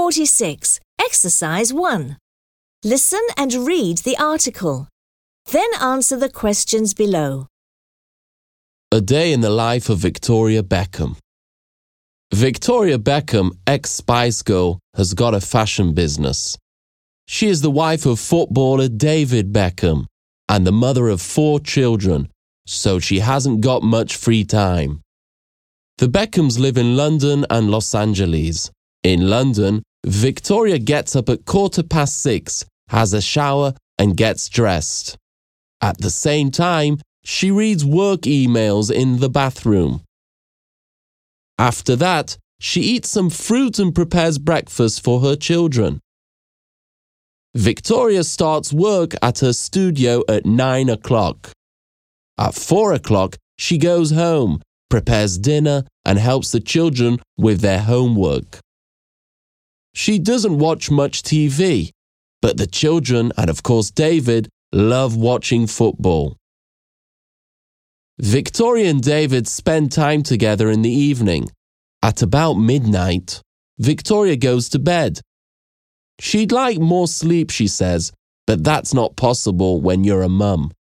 46. Exercise 1. Listen and read the article. Then answer the questions below. A day in the life of Victoria Beckham. Victoria Beckham, ex-Spice Girl, has got a fashion business. She is the wife of footballer David Beckham and the mother of 4 children, so she hasn't got much free time. The Beckhams live in London and Los Angeles. In London, Victoria gets up at 6:15, has a shower and gets dressed. At the same time, she reads work emails in the bathroom. After that, she eats some fruit and prepares breakfast for her children. Victoria starts work at her studio at 9 o'clock. At 4 o'clock, she goes home, prepares dinner, and helps the children with their homework. She doesn't watch much TV, but the children, and of course David, love watching football. Victoria and David spend time together in the evening. At about midnight, Victoria goes to bed. She'd like more sleep, she says, but that's not possible when you're a mum.